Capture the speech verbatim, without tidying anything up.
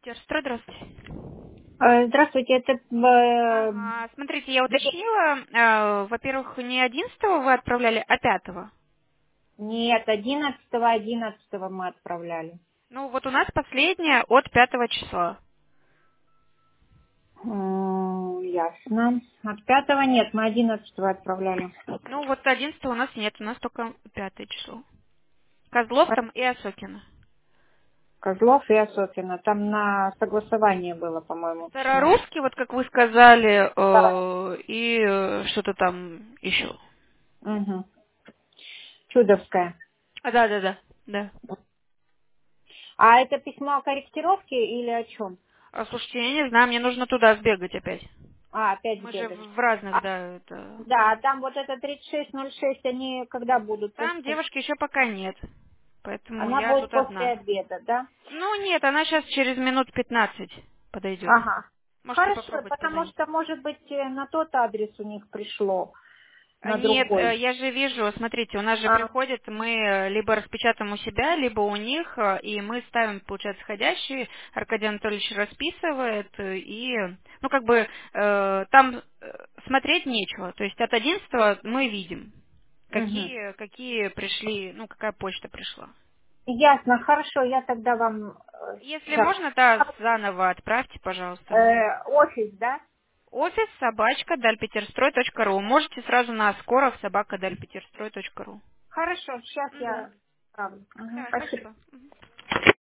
Петерстрой, здравствуйте. Э, Здравствуйте, это... э, Ага, смотрите, я Г- уточнила, э, во-первых, не одиннадцатого вы отправляли, а пятого. Нет, одиннадцатого, одиннадцатого мы отправляли. Ну, вот у нас последняя от пятого числа. М, Ясно. От пятого нет, мы одиннадцатого отправляли. Ну, вот одиннадцатого у нас нет, у нас только пятое число. Козлов А, там и Осокина. Козлов и Осокина. Там на согласование было, по-моему, письмо. Старорусский, вот как вы сказали, Да. э, и э, что-то там еще. Угу. Чудовская. А, да, да, да, да. А это письмо о корректировке или о чем? А, слушайте, я не знаю, мне нужно туда сбегать опять. А, опять Мы же бегать. в в разных, А, да, это... да, там вот это тридцать шесть ноль шесть, они когда будут? Там Просто девушки еще пока нет, поэтому она я будет тут после одна. обеда, да? Ну нет, она сейчас через минут пятнадцать подойдет. Ага. Можете Хорошо, попробовать потому позвонить. что, может быть, э, на тот адрес у них пришло, А, на Нет, э, другой. я же вижу, смотрите, у нас же А, приходит, мы э, либо распечатаем у себя, либо у них, э, и мы ставим, получается, входящий, Аркадий Анатольевич расписывает, э, и, ну, как бы, э, там э, смотреть нечего, то есть от одиннадцатого мы видим, мгм. какие, какие пришли, ну, какая почта пришла. Ясно, хорошо, я тогда вам Если сейчас... можно, да, заново отправьте, пожалуйста. офис, да? Офис собачка дальпетерстрой точка ру. Можете сразу на скоров собака дальпетерстрой точка ру. Хорошо, сейчас Мгм. я отправлю. Мгм, Да, спасибо. спасибо. Мгм.